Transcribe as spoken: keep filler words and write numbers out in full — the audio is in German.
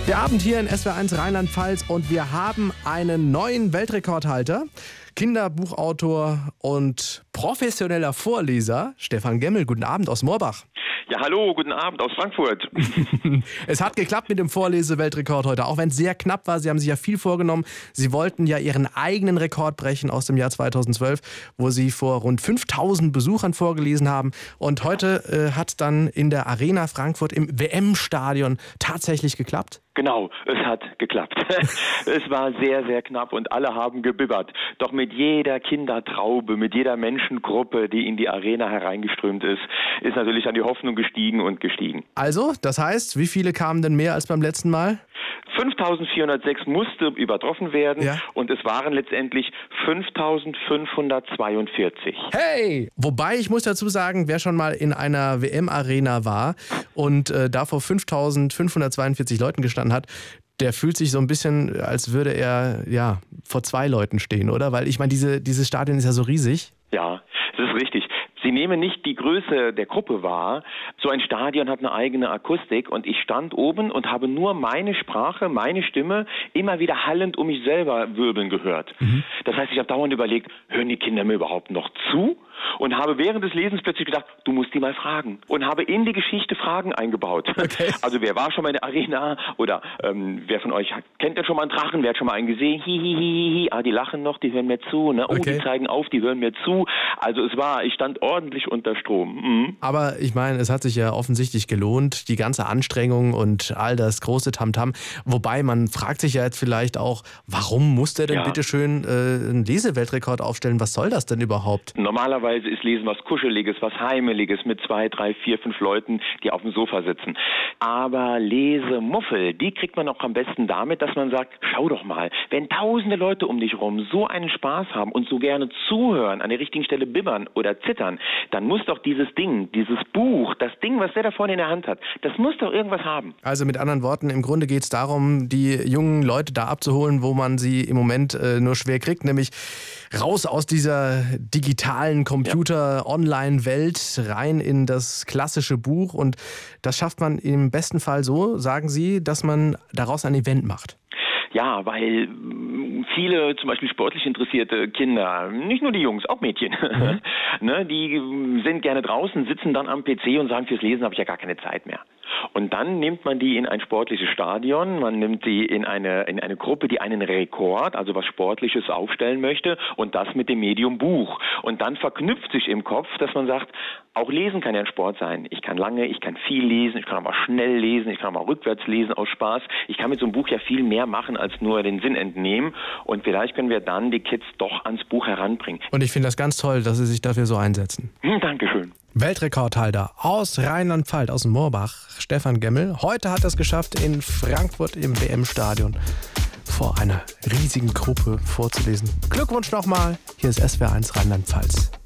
Der Abend hier in S W R eins Rheinland-Pfalz und wir haben einen neuen Weltrekordhalter. Kinderbuchautor und professioneller Vorleser, Stefan Gemmel. Guten Abend aus Moorbach. Ja, hallo, guten Abend aus Frankfurt. Es hat geklappt mit dem Vorlese-Weltrekord heute, auch wenn es sehr knapp war. Sie haben sich ja viel vorgenommen. Sie wollten ja Ihren eigenen Rekord brechen aus dem Jahr zweitausendzwölf, wo Sie vor rund fünftausend Besuchern vorgelesen haben. Und heute äh, hat dann in der Arena Frankfurt im W M-Stadion tatsächlich geklappt. Genau, es hat geklappt. Es war sehr, sehr knapp und alle haben gebibbert. Doch mit jeder Kindertraube, mit jeder Menschengruppe, die in die Arena hereingeströmt ist, ist natürlich dann die Hoffnung gestiegen und gestiegen. Also, das heißt, wie viele kamen denn mehr als beim letzten Mal? fünftausendvierhundertsechs musste übertroffen werden, ja, und es waren letztendlich fünftausendfünfhundertzweiundvierzig. Hey! Wobei, ich muss dazu sagen, wer schon mal in einer W M-Arena war und äh, da vor fünftausendfünfhundertzweiundvierzig Leuten gestanden hat, der fühlt sich so ein bisschen, als würde er ja vor zwei Leuten stehen, oder? Weil ich meine, diese, dieses Stadion ist ja so riesig. Ja, das ist richtig. Sie nehmen nicht die Größe der Gruppe wahr. So ein Stadion hat eine eigene Akustik und ich stand oben und habe nur meine Sprache, meine Stimme immer wieder hallend um mich selber wirbeln gehört. Mhm. Das heißt, ich habe dauernd überlegt, hören die Kinder mir überhaupt noch zu? Und habe während des Lesens plötzlich gedacht, du musst die mal fragen. Und habe in die Geschichte Fragen eingebaut. Okay. Also wer war schon mal in der Arena? Oder ähm, wer von euch hat, kennt denn schon mal einen Drachen? Wer hat schon mal einen gesehen? Hihihihi. Ah, die lachen noch, die hören mir zu. Ne? Oh, okay. Die zeigen auf, die hören mir zu. Also es war, ich stand ordentlich unter Strom. Mhm. Aber ich meine, es hat sich ja offensichtlich gelohnt, die ganze Anstrengung und all das große Tamtam. Wobei man fragt sich ja jetzt vielleicht auch, warum muss der denn ja. bitte schön äh, einen Leseweltrekord aufstellen? Was soll das denn überhaupt? Normalerweise ist Lesen was Kuscheliges, was Heimeliges mit zwei, drei, vier, fünf Leuten, die auf dem Sofa sitzen. Aber Lesemuffel, die kriegt man auch am besten damit, dass man sagt, schau doch mal, wenn tausende Leute um dich rum so einen Spaß haben und so gerne zuhören, an der richtigen Stelle bibbern oder zittern, dann muss doch dieses Ding, dieses Buch, das Ding, was der da vorne in der Hand hat, das muss doch irgendwas haben. Also mit anderen Worten, im Grunde geht es darum, die jungen Leute da abzuholen, wo man sie im Moment äh, nur schwer kriegt, nämlich raus aus dieser digitalen Computer-Online-Welt, rein in das klassische Buch. Und das schafft man im besten Fall so, sagen Sie, dass man daraus ein Event macht. Ja, weil viele zum Beispiel sportlich interessierte Kinder, nicht nur die Jungs, auch Mädchen, mhm. ne, die sind gerne draußen, sitzen dann am P C und sagen, fürs Lesen habe ich ja gar keine Zeit mehr. Und dann nimmt man die in ein sportliches Stadion, man nimmt die in eine, in eine Gruppe, die einen Rekord, also was Sportliches aufstellen möchte, und das mit dem Medium Buch. Und dann verknüpft sich im Kopf, dass man sagt, auch Lesen kann ja ein Sport sein. Ich kann lange, ich kann viel lesen, ich kann aber schnell lesen, ich kann aber rückwärts lesen aus Spaß. Ich kann mit so einem Buch ja viel mehr machen, als nur den Sinn entnehmen. Und vielleicht können wir dann die Kids doch ans Buch heranbringen. Und ich finde das ganz toll, dass Sie sich dafür so einsetzen. Hm, Dankeschön. Weltrekordhalter aus Rheinland-Pfalz, aus Moorbach, Stefan Gemmel. Heute hat er es geschafft, in Frankfurt im W M-Stadion vor einer riesigen Gruppe vorzulesen. Glückwunsch nochmal, hier ist S W R eins Rheinland-Pfalz.